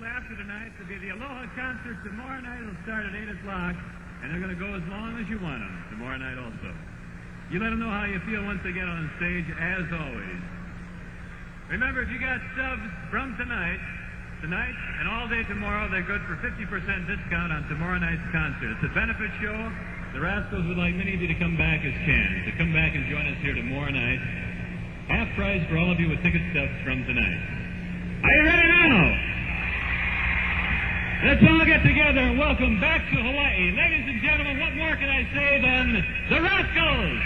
after tonight to be the Aloha concert. Tomorrow night will start at 8 o'clock, and they're going to go as long as you want them tomorrow night also. You let them know how you feel once they get on stage, as always. Remember, if you got stubs from tonight, and all day tomorrow, they're good for 50% discount on tomorrow night's concert. It's a benefit show. The Rascals would like many of you to come back as can. To come back and join us here tomorrow night. Half price for all of you with ticket stubs from tonight. Are you ready now? Let's all get together and welcome back to Hawaii. Ladies and gentlemen, what more can I say than the Rascals?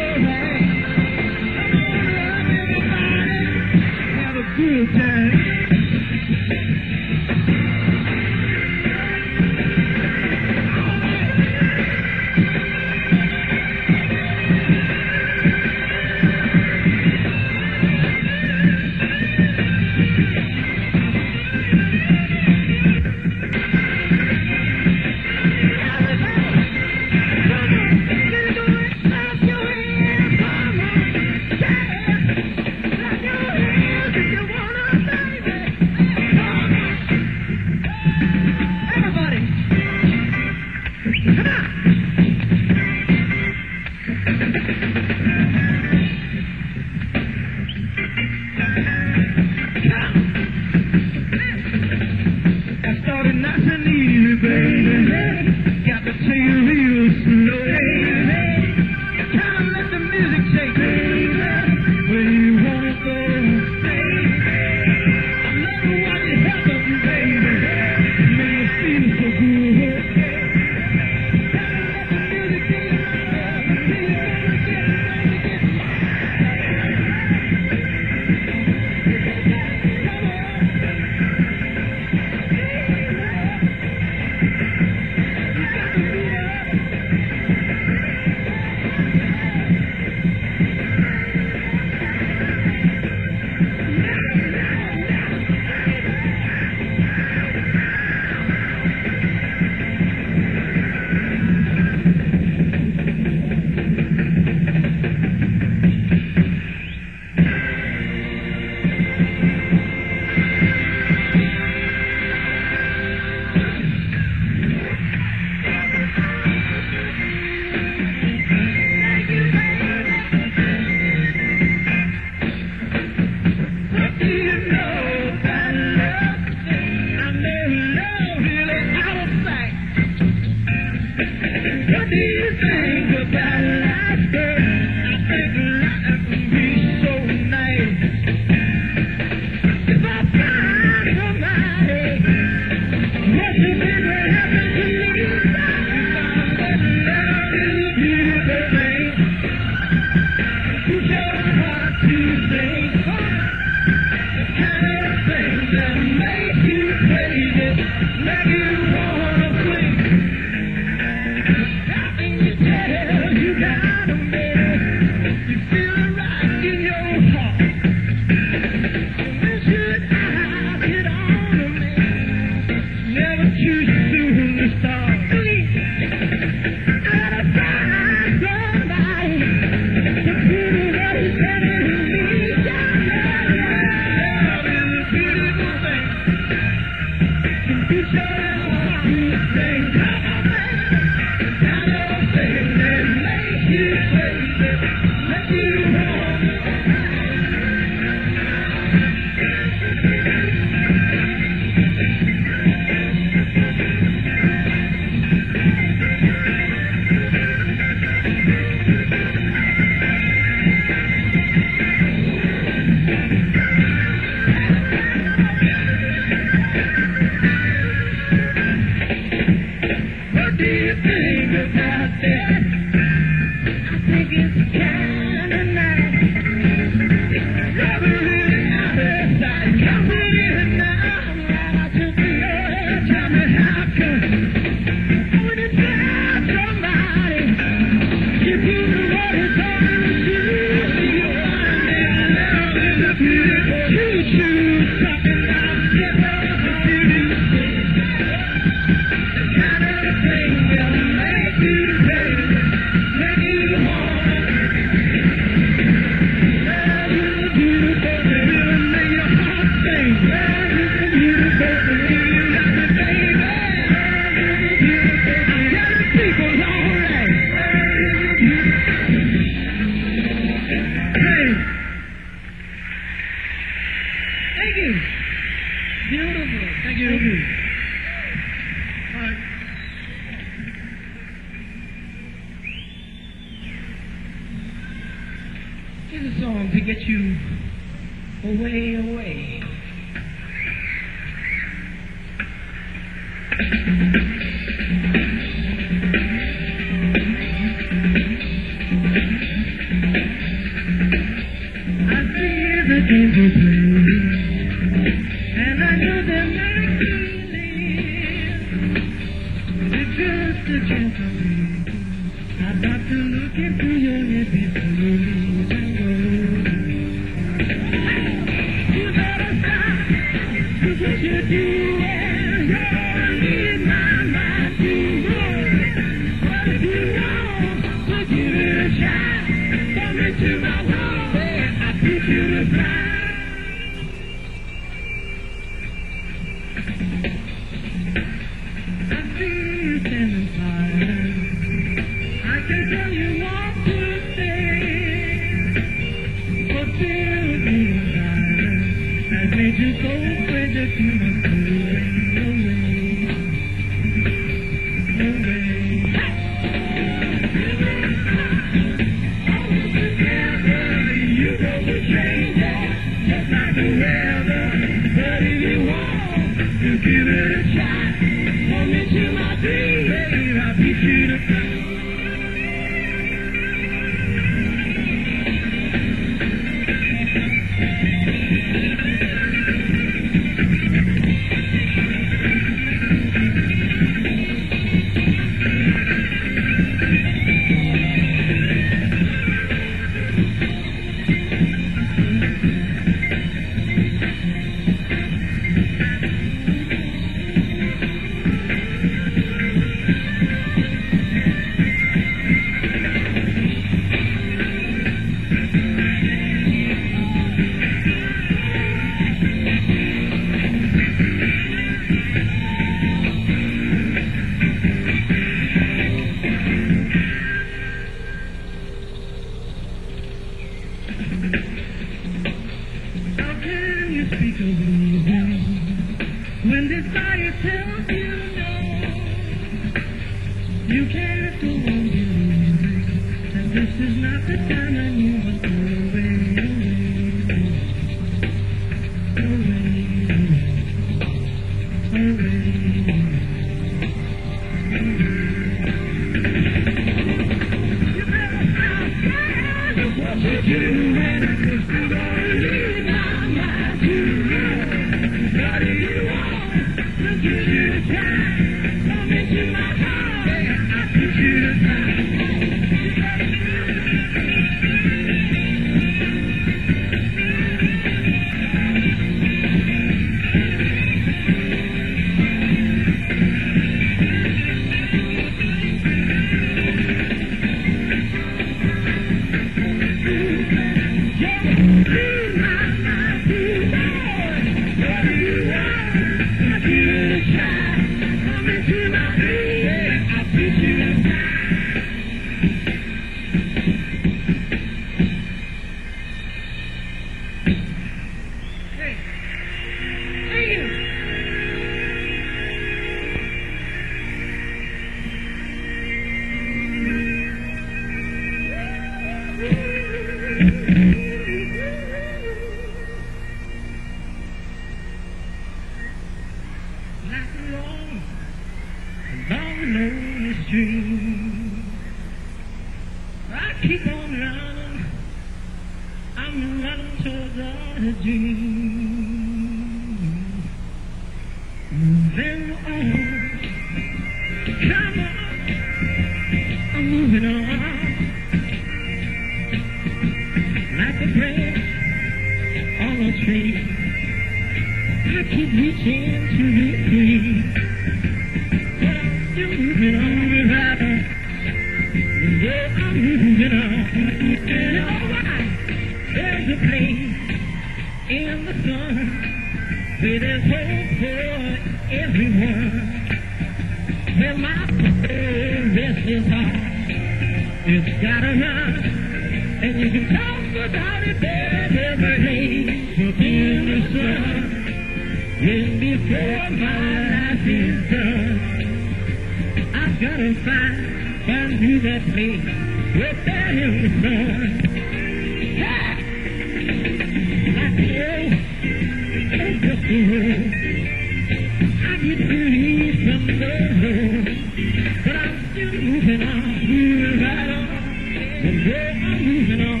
on a tree. I keep reaching to be free, but I'm still moving on without her. Yeah, I'm moving on. And alright, there's a place in the sun where there's hope for everyone. Where my restless heart it's gotta run, and you can talk about it there. There's a place up in the sun when before my life is done. I've gotta find you that place up there in the sun. Yeah. Like the old, just the road. I get believe from the road, but I'm still moving on, moving right on, and yeah, I'm moving on.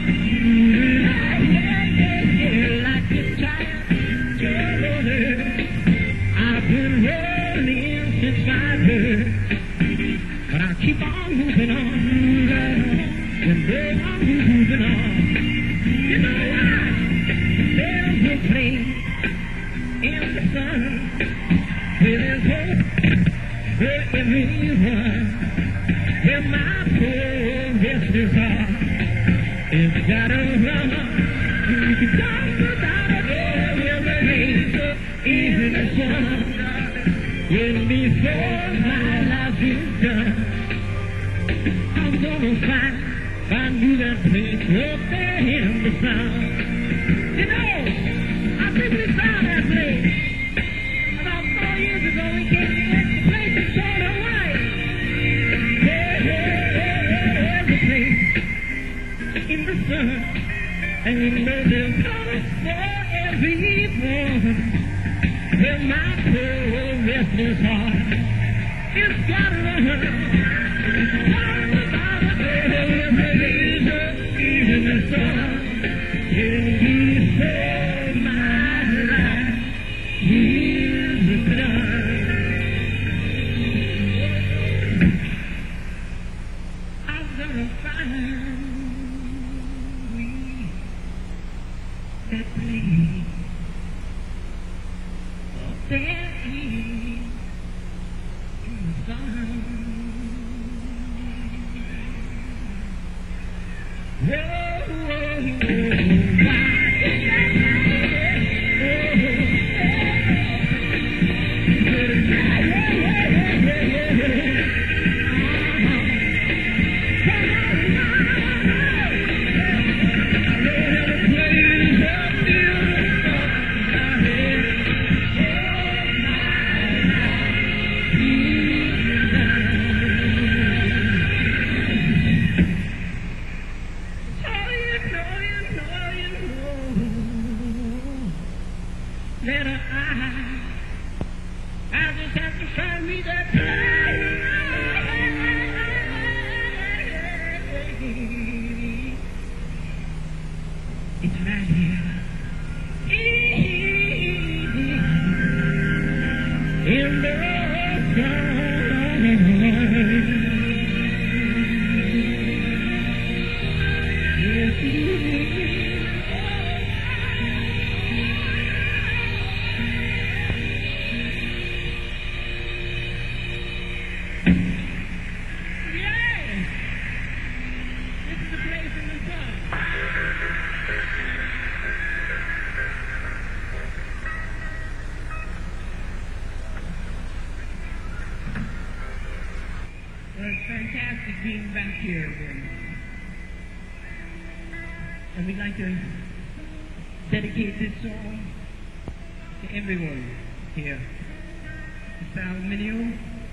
Yeah, like a child, I've been rolling since my birth, but I keep on moving on, right on, and yeah, I'm moving on. You know why? There's a place in the sun where there's hope for everyone. Where my poor restless heart is gotta run. You can talk about it there, where the rays in the sun. When before my life is done, I'm gonna find you that place up there in the sun. You know, I think we found that place. About 4 years ago, we came here. The place is sort of white. There's a place in the sun, and you know there's color for everyone. Where my poor restless heart is gotta run. Talk about a girl every day, in the sun. When before my life is done, I'm gonna find that place up there in the sun. I just have to find me that place. It's right here. In the sun. Yes, it is. Well, it's fantastic being back here again. And we'd like to dedicate this song to everyone here. Mr. Aluminium.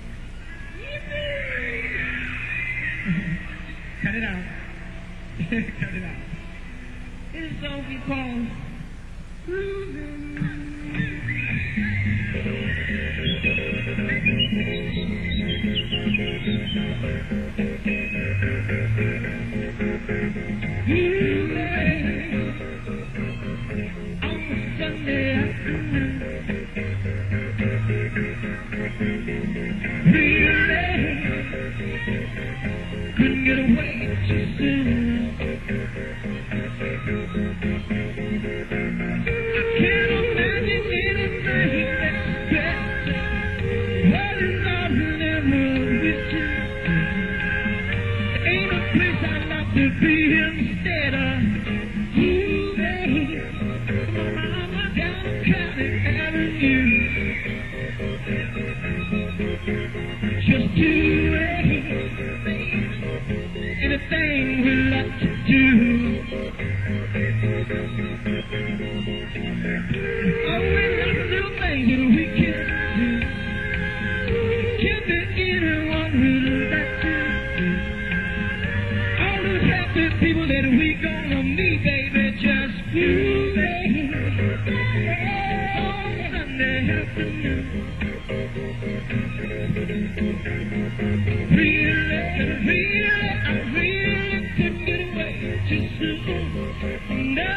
Cut it out. Cut it out. This is a song we call couldn't get away too soon. Sunday afternoon. Really, I really couldn't get away too soon. No.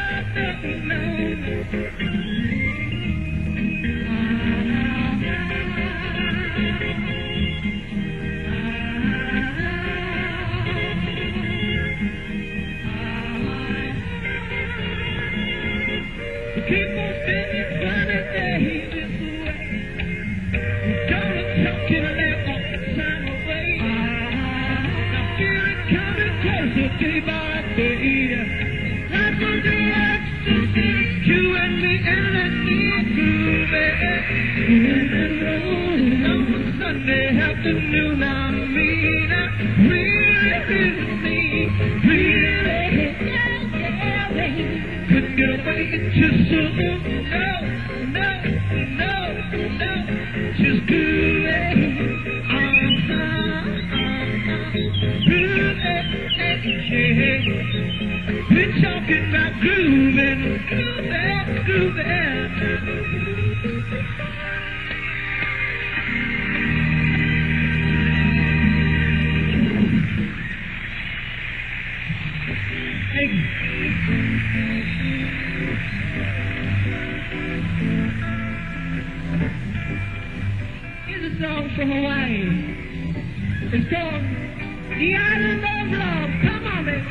Keep on spending funny days this way. Gonna talk and let all the time away. I feel it coming closer day by day. Life will do ecstasy, you and me and let me groove. On Sunday afternoon, I mean, I really mean, couldn't get away too soon. No, just do it. We're talking about grooving. Thank you. Here's a song from Hawaii. It's called The Island of Love. Come on, baby.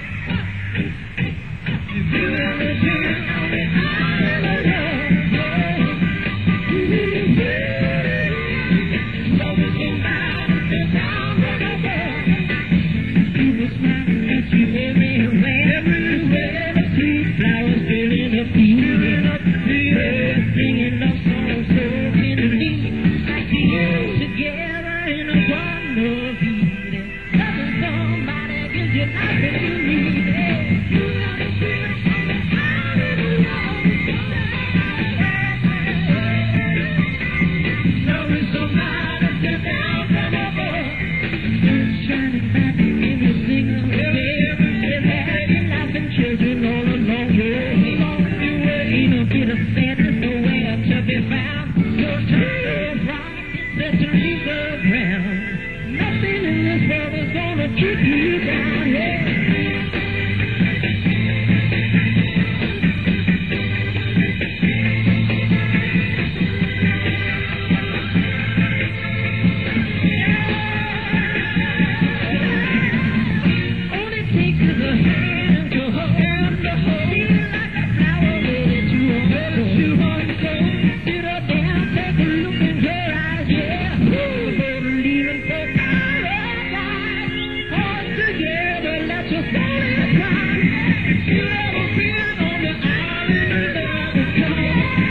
You feel it on the island of love. Love is so bad, it's down to the bone. You were smiling at you everywhere. Sweet flowers filling up the air. Singing love songs so tenderly. Together in a bundle of heat, loving somebody gives you life that you need. You know the feeling from the island of love. Love is somebody sent down from above. Sun shining back in the single day. Happy laughing children all along your way. Ain't no bit of sadness nowhere to be found. No time right. Let's leave the ground. Nothing in this world is gonna keep you down, yeah. All it takes is a hand to hold. Feel like a flower ready to unfold. Sit her down, take a look in her eyes, yeah. Leaving for paradise. All together, let's just fall in time. You ever been on the island without a car?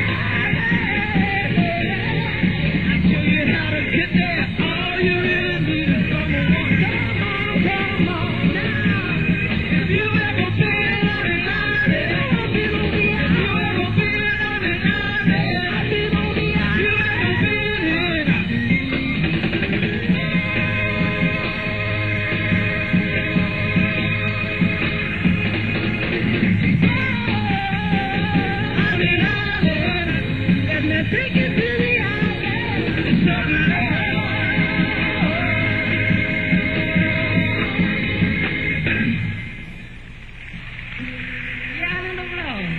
I tell you how to get there. All you really need is someone. Come on now. If you ever been on the island, if you ever been on the island, I've been on the island. You ever been in? Let me take you to the island. The island of love.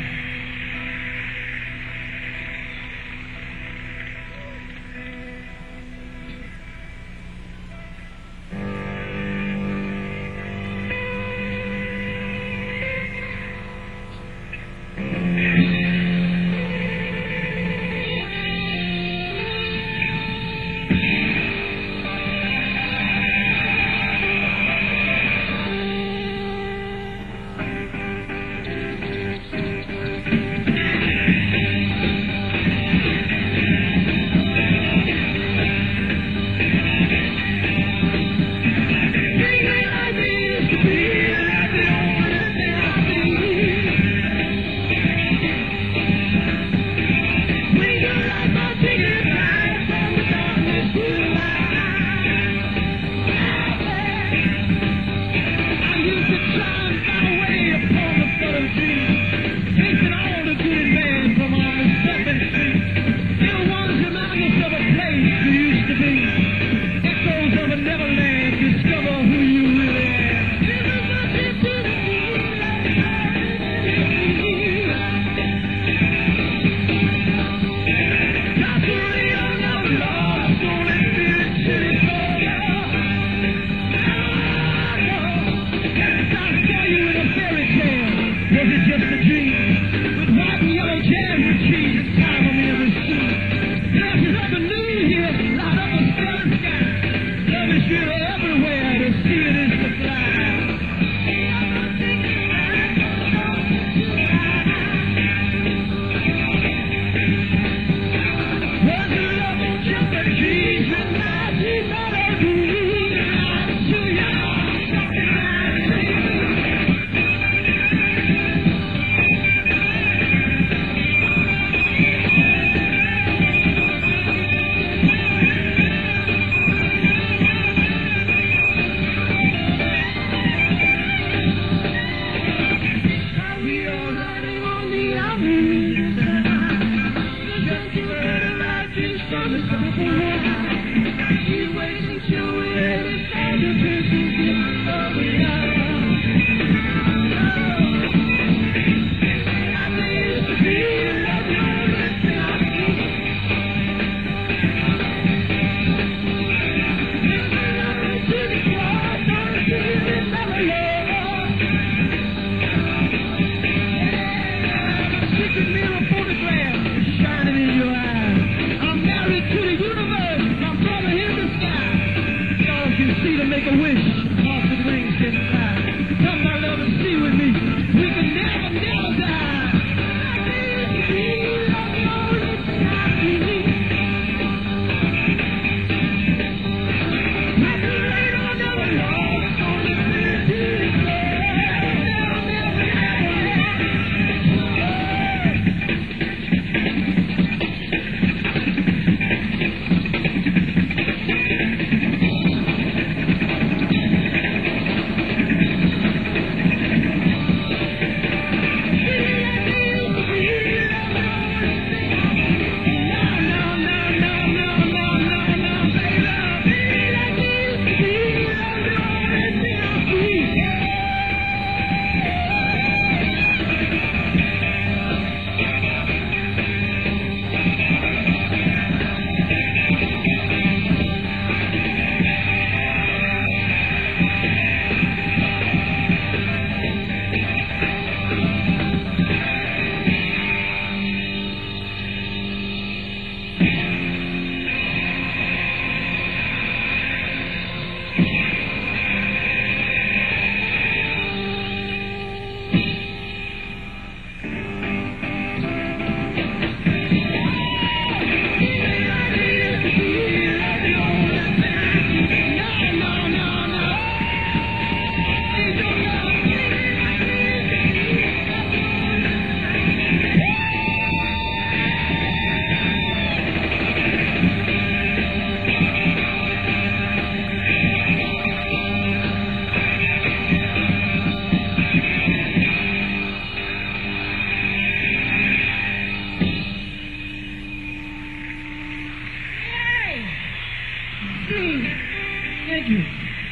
Thank you.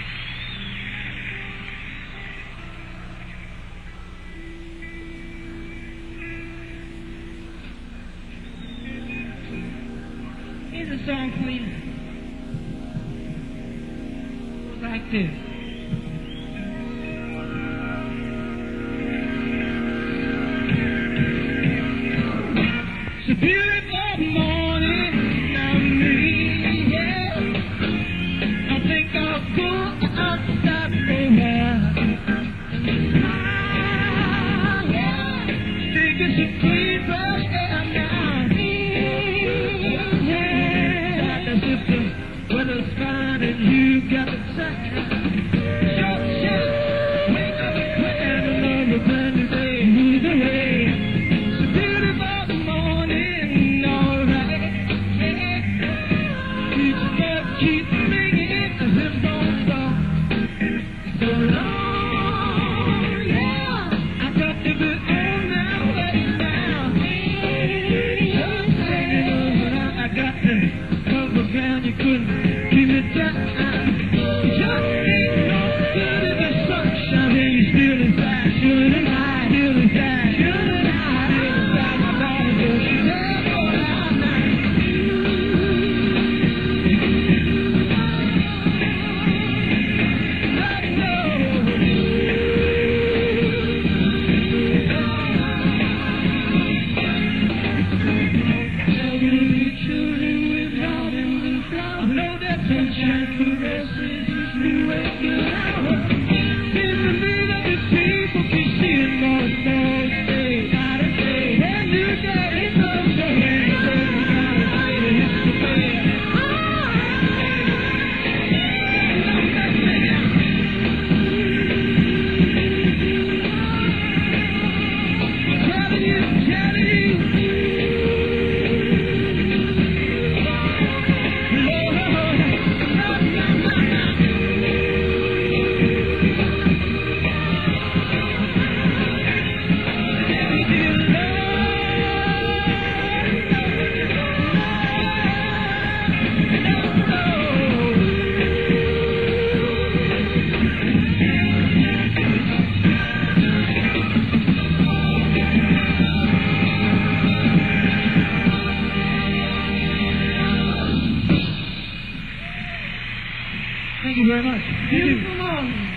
Here's a song for you. It goes like this. It's a beautiful morning, I'm me, yeah. I think I'll go outside for a while. Yeah. Think it's a clean fresh air now. Yeah. Like as if the weather's fine and you got the time. Short shift, wake up quick and another brand new day. Move away. It's a beautiful morning, alright. Yeah. Each step keeps ringing as if don't stop. So long, yeah. I got to be on my way down. Just hanging over, I got to cover ground you couldn't keep it down. Just ain't no good in the sunshine and you still inside. Shouldn't I? Still inside. Shouldn't I? Still inside my body, but you never go out now. Beautiful morning.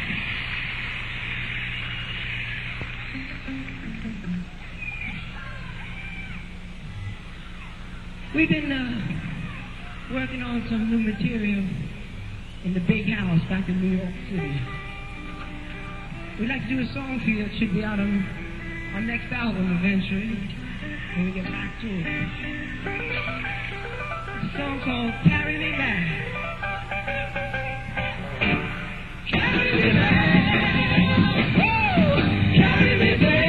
We've been working on some new material in the big house back in New York City. We'd like to do a song for you that should be out on our next album eventually when we get back to it. It's a song called Carry Me Back. Carry me back. Woo! Carry me back.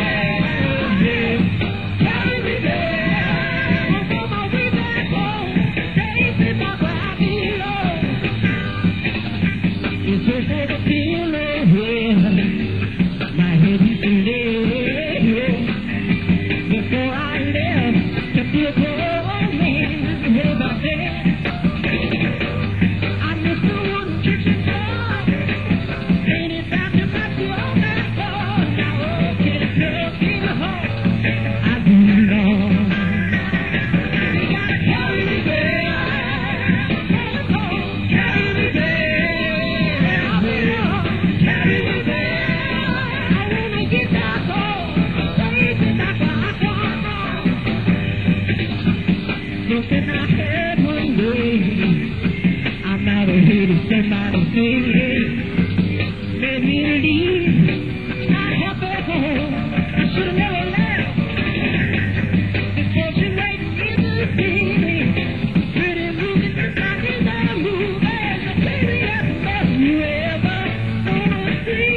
Carry me back. I'm on my way back home. Safe in my body, Lord. It's just like a feeling here. My head used to live before I left to be a grown man. Way back then, I miss the wooden kitchen door. Ain't it back to my door? Now oh, get it up in the hole. I do long. You gotta carry me back. Carry me back. Carry me back. I wanna get back home. Safe and back where I come from. Something I heard one day. I might have heard it somebody say. Let me leave. Not happy home. I should have never left. This fortune right in the city. Pretty moving, just like it's a movie. The baby that's the best you ever gonna see.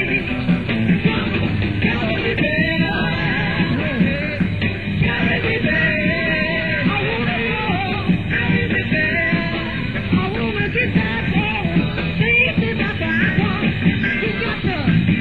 Carry me back. Carry me back. I wanna go. Carry me back. I wanna get back home. Safe and back where I come. You got to.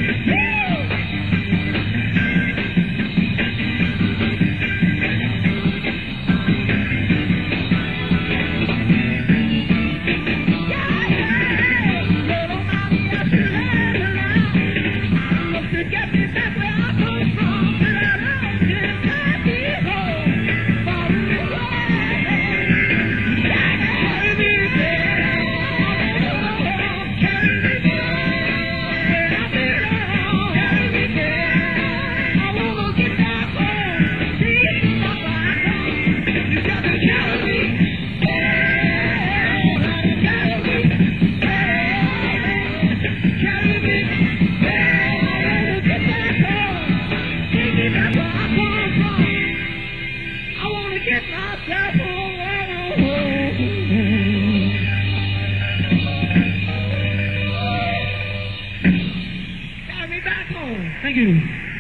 Thank you.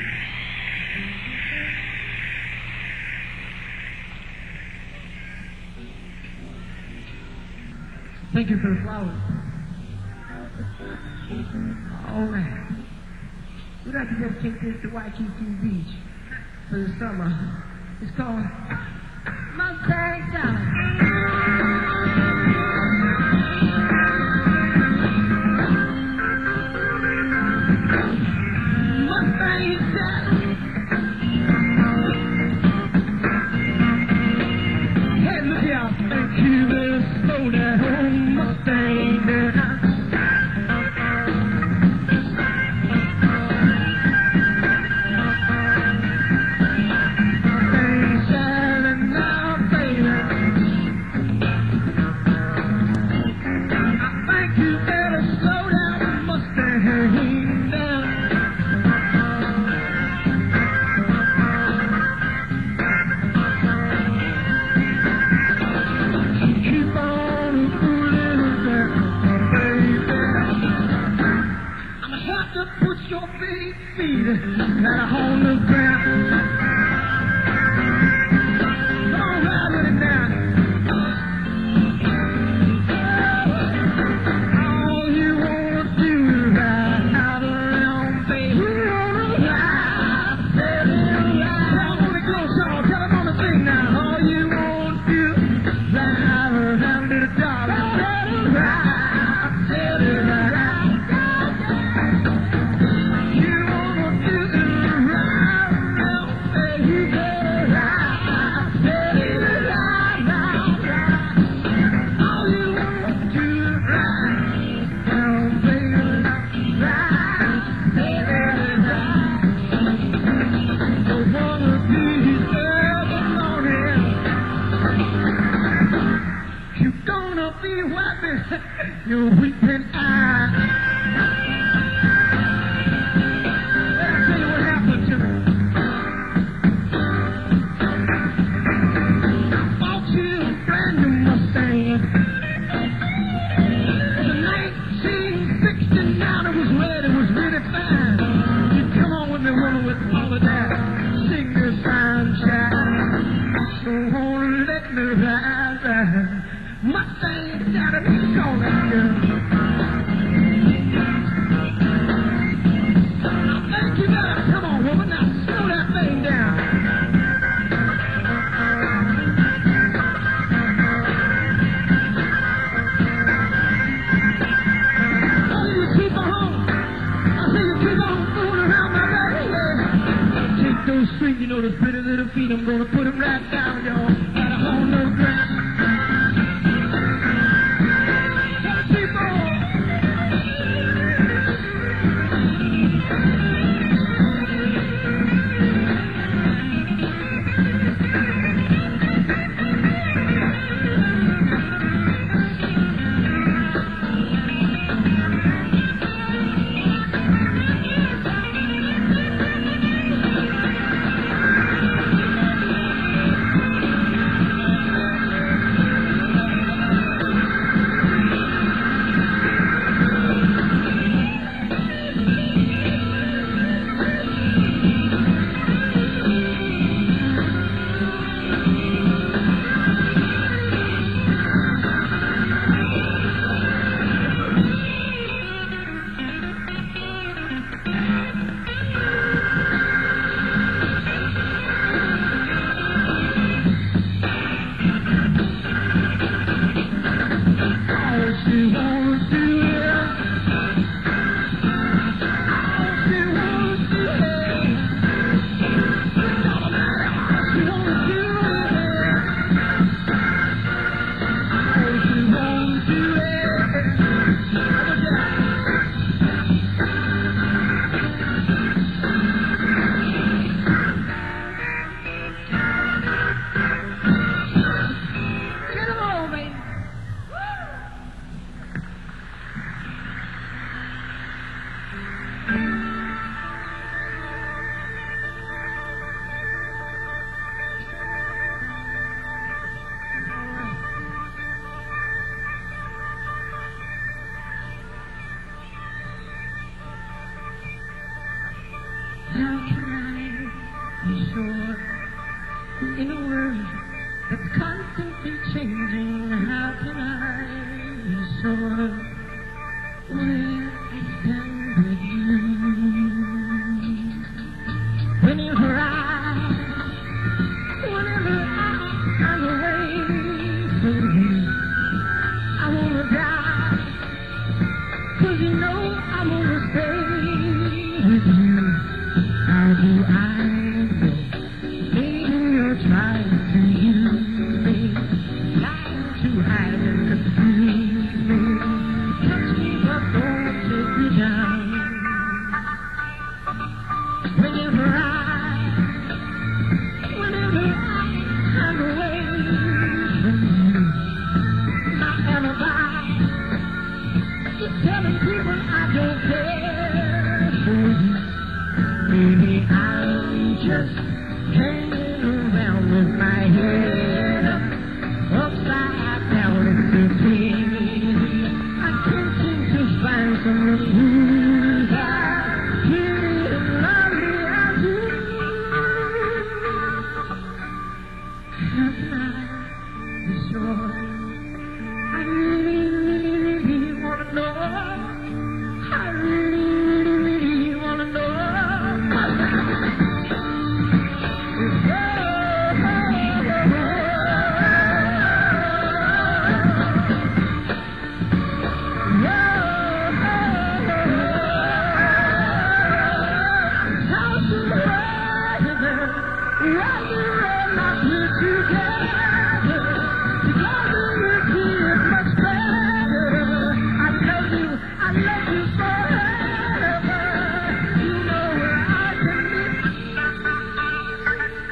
Thank you for the flowers. All right. We'd like to dedicate this to Waikiki Beach for the summer. It's called Mustang Time. Mustang Time. Hey, look here. Thank you, little slow down Mustang Time. Mustang 7 gonna be wiping your weeping eyes. Let me tell you what happened to me. I bought you a brand new Mustang. The 1969, it was red, it was really fine. You come on with me, woman, with all of that. Sing this fine child. So won't let me ride. Mustang got a calling girl. I think you better come on, woman. Now slow that thing down. Oh, you keep on. I say you keep on fooling around my baby. Take those strings, you know, those pretty little feet. I'm gonna put them right down, y'all. Got a whole no ground. How can I be sure in a world that's constantly changing? How can I be sure where I stand with you? Whenever I'm away from you, I wanna die, 'cause you know I'm gonna stay with you. How do I know? Maybe you're trying to use me, trying to hide and confuse me. Touch me but don't take me down. Whenever I'm away from you, my alibi is telling people I don't care for you. Maybe I'm just hanging around with my head upside down in the pit. I can't seem to find someone who's as pretty and lovely as you. How can I be sure? I really want to know. I really want to know.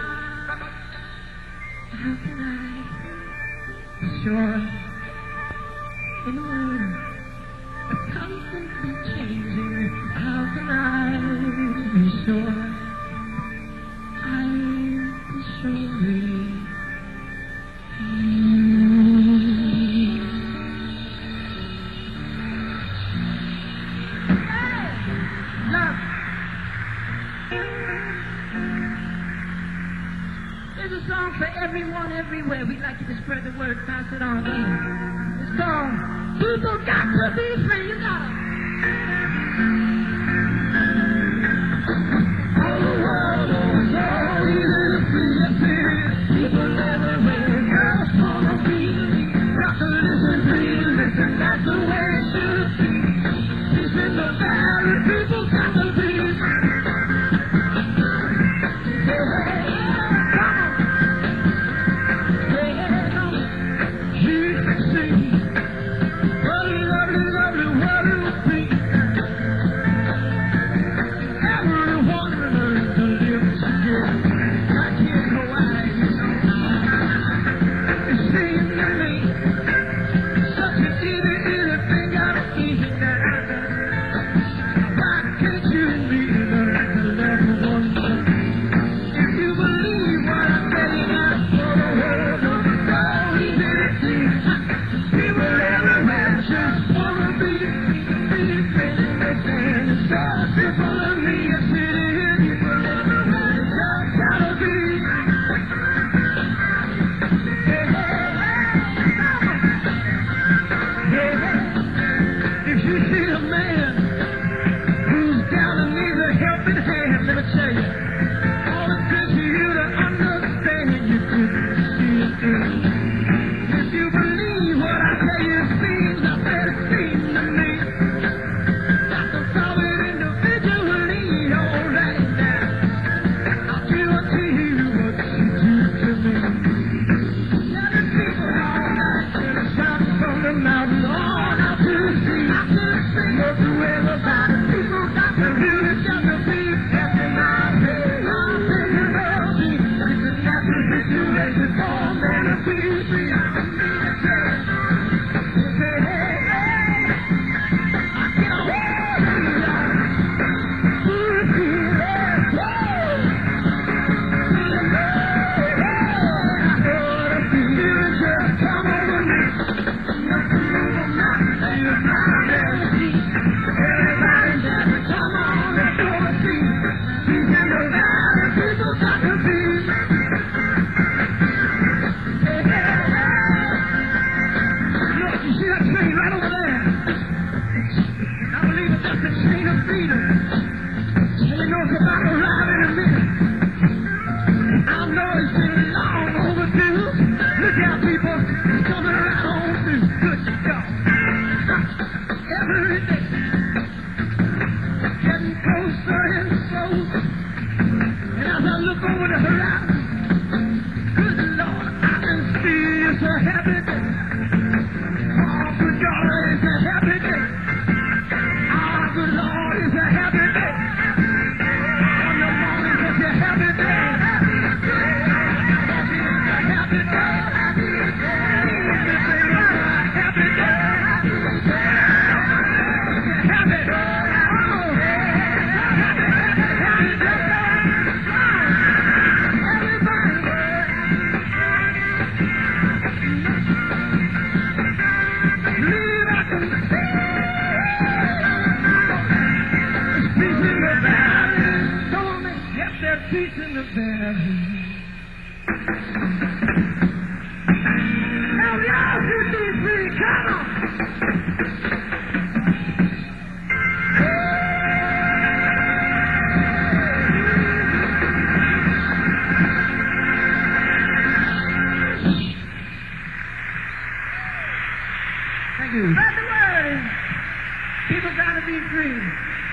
Sure, in a world constantly changing. How can I be sure? I'm surely Look, there's a song for everyone, everywhere. We'd like you to spread the word, pass it on. It's called People Got to Be Free. You got it. All the world is all easy to free. People everywhere, girls wanna be. Got to listen, please, listen, that's the way it should be. Peace in the valley, people got to be. Spread the word. People got to be free.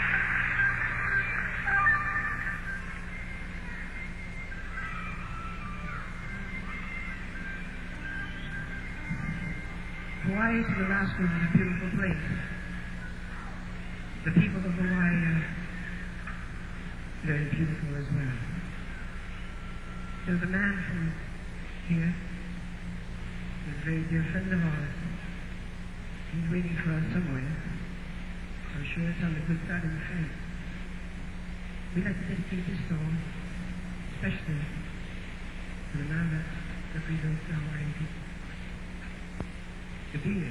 Hawaii to Alaska is a beautiful place. The people of Hawaii are very beautiful as well. There's a man from here who's a very dear friend of ours. He's waiting for us somewhere. I'm sure it's on the good side of the fence. We'd like to dedicate this song, especially to the man that represents the Hawaiian people. The beard.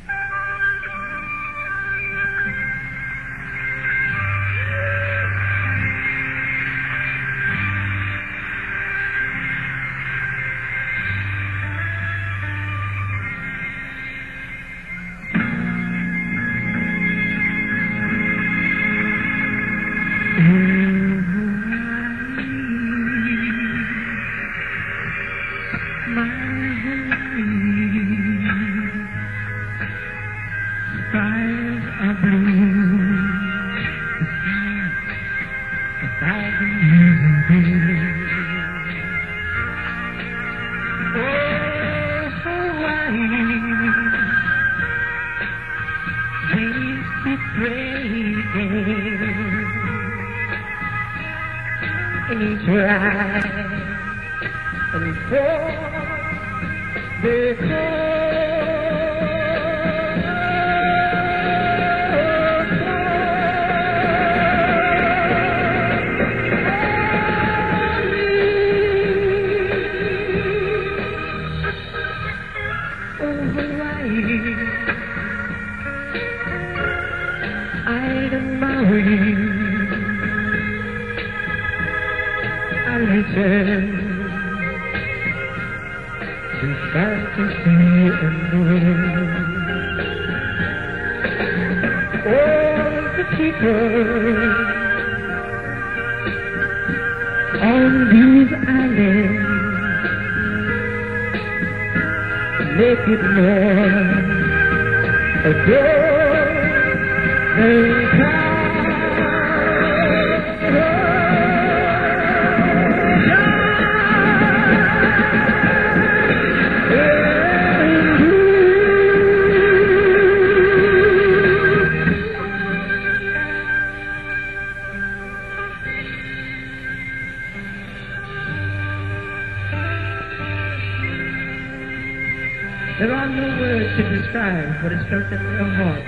There are no words to describe what is felt in your heart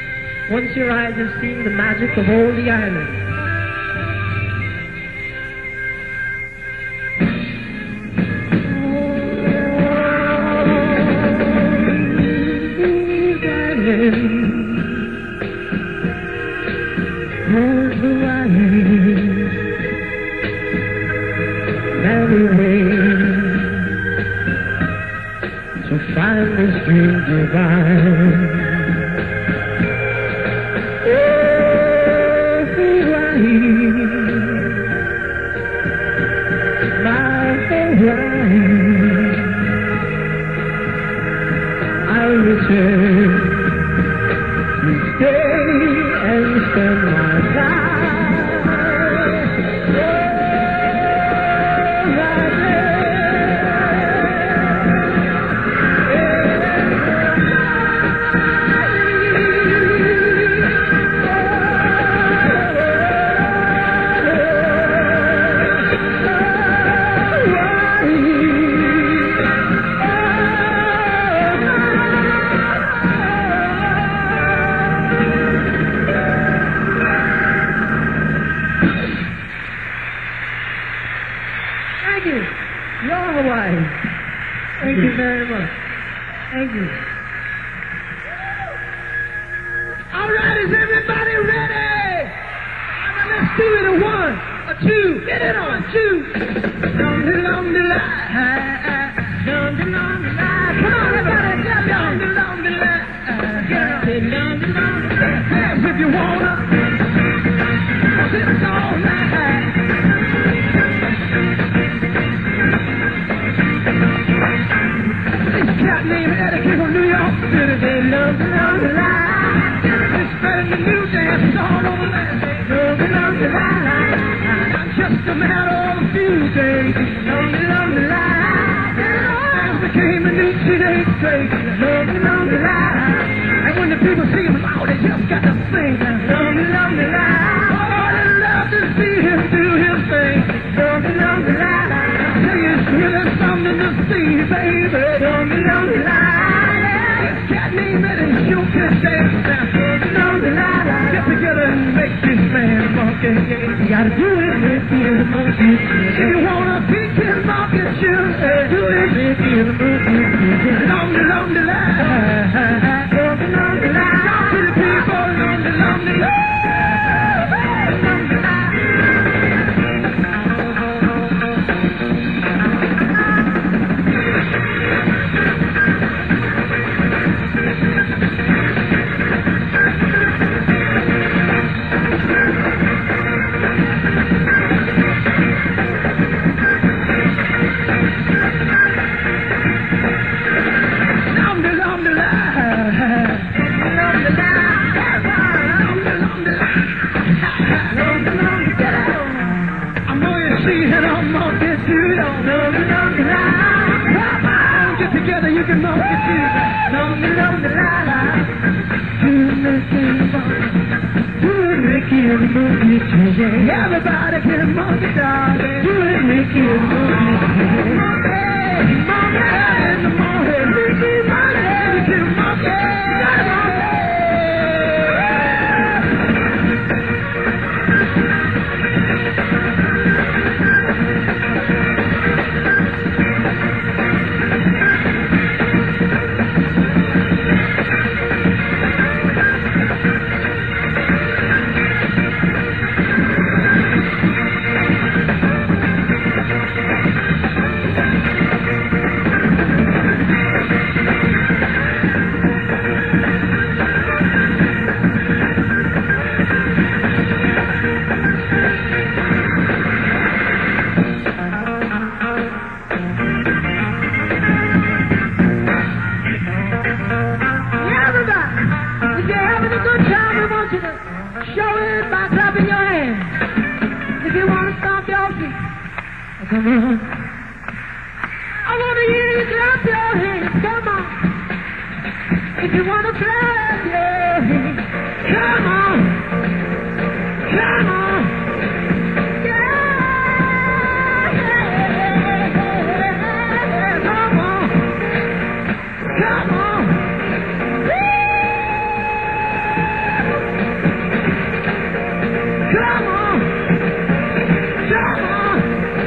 once your eyes have seen the magic of all the island. Baby, don't be on the line. Cat name it and show Get together and make this man funky. You gotta do it, Ricky and the monkey. If you wanna pick his market, do it, Ricky and the monkey. Along the line. Along the line. Talk to the people along the line. You can monkey too. Along the line. Do it, Ricky and the monkey. Everybody can monkey, darling. Do it, Ricky and the monkey. Monkey in the morning. Ricky, monkey. Come on. I want to hear you clap your hands. Come on. If you want to clap your hands. Come on. Come on. Yeah. Come on. Come on. Come on. Come on.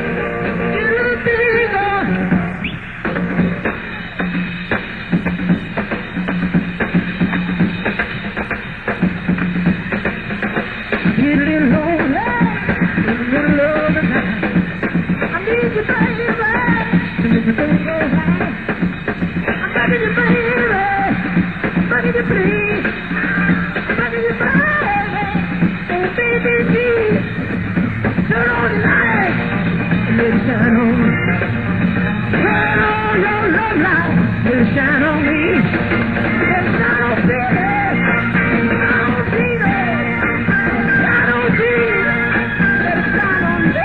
Shine on me. Shine on me. Shine on Jesus. Shine on me.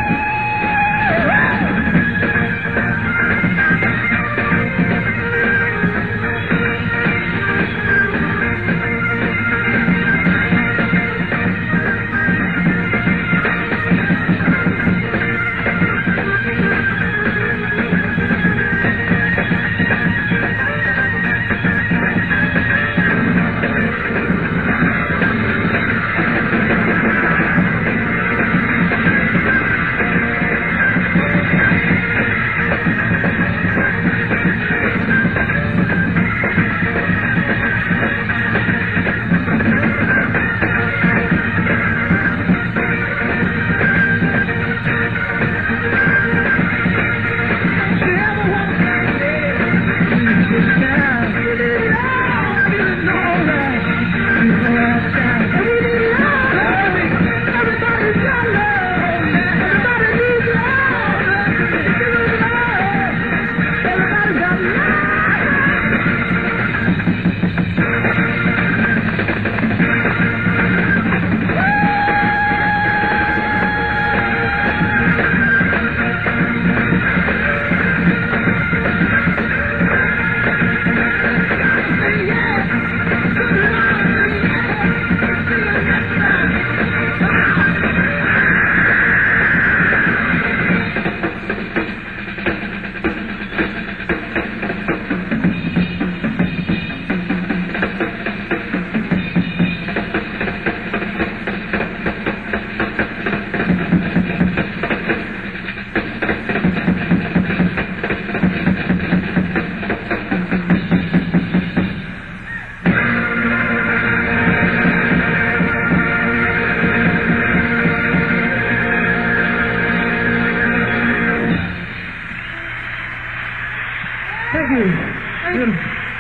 Thank you. Beautiful.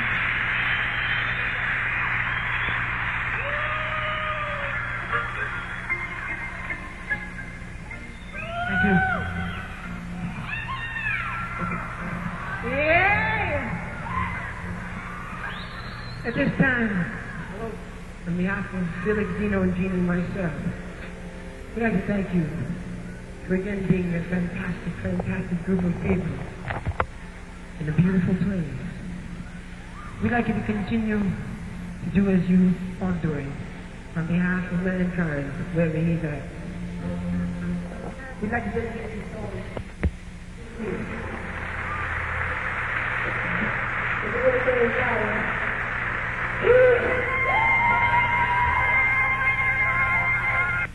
Thank you. Yeah! At this time, on behalf of Felix, Dino, and Gene and myself, we'd like to thank you for again being a fantastic, fantastic group of people in a beautiful place. We'd like you to continue to do as you are doing on behalf of mankind, wherever he's at. We'd like to dedicate this song to you.